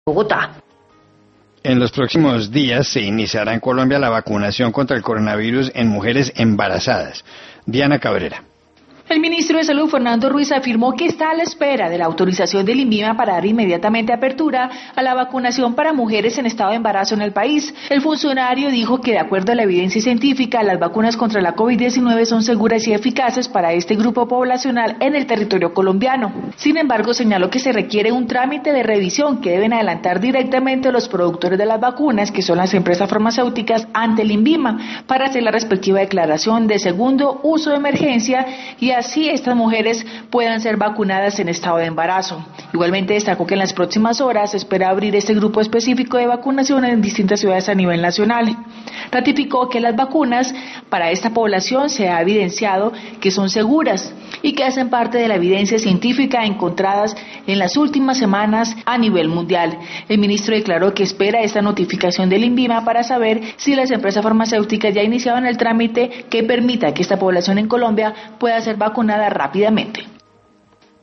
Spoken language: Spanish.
Bogotá. En los próximos días se iniciará en Colombia la vacunación contra el coronavirus en mujeres embarazadas. Diana Cabrera. El ministro de Salud, Fernando Ruiz, afirmó que está a la espera de la autorización del INVIMA para dar inmediatamente apertura a la vacunación para mujeres en estado de embarazo en el país. El funcionario dijo que, de acuerdo a la evidencia científica, las vacunas contra la COVID-19 son seguras y eficaces para este grupo poblacional en el territorio colombiano. Sin embargo, señaló que se requiere un trámite de revisión que deben adelantar directamente los productores de las vacunas, que son las empresas farmacéuticas, ante el INVIMA, para hacer la respectiva declaración de segundo uso de emergencia y así estas mujeres puedan ser vacunadas en estado de embarazo. Igualmente destacó que en las próximas horas se espera abrir este grupo específico de vacunación en distintas ciudades a nivel nacional. Ratificó que las vacunas para esta población se ha evidenciado que son seguras y que hacen parte de la evidencia científica encontradas en las últimas semanas a nivel mundial. El ministro declaró que espera esta notificación del INVIMA para saber si las empresas farmacéuticas ya iniciaban el trámite que permita que esta población en Colombia pueda ser vacunada rápidamente.